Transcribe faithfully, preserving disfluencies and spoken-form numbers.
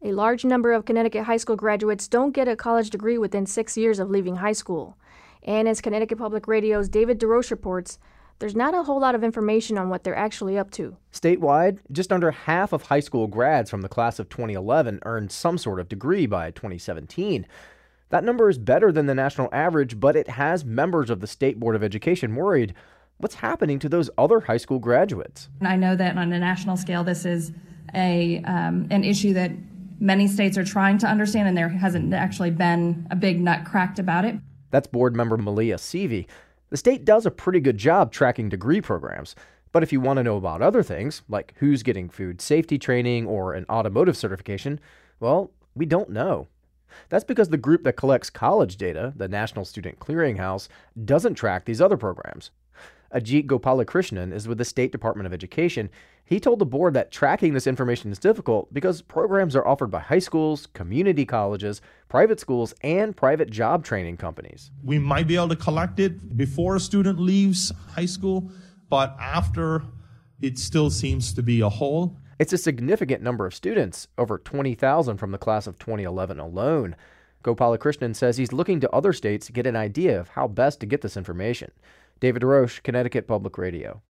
A large number of Connecticut high school graduates don't get a college degree within six years of leaving high school. And as Connecticut Public Radio's David DeRoche reports, there's not a whole lot of information on what they're actually up to. Statewide, just under half of high school grads from the class of twenty eleven earned some sort of degree by twenty seventeen. That number is better than the national average, but it has members of the State Board of Education worried. What's happening to those other high school graduates? I know that on a national scale, this is a um, an issue that many states are trying to understand, and there hasn't actually been a big nut cracked about it. That's board member Malia Seavey. The state does a pretty good job tracking degree programs, but if you want to know about other things, like who's getting food safety training or an automotive certification, well, we don't know. That's because the group that collects college data, the National Student Clearinghouse, doesn't track these other programs. Ajit Gopalakrishnan is with the State Department of Education. He told the board that tracking this information is difficult because programs are offered by high schools, community colleges, private schools, and private job training companies. We might be able to collect it before a student leaves high school, but after, it still seems to be a hole. It's a significant number of students, over twenty thousand from the class of twenty eleven alone. Gopalakrishnan says he's looking to other states to get an idea of how best to get this information. David DeRoche, Connecticut Public Radio.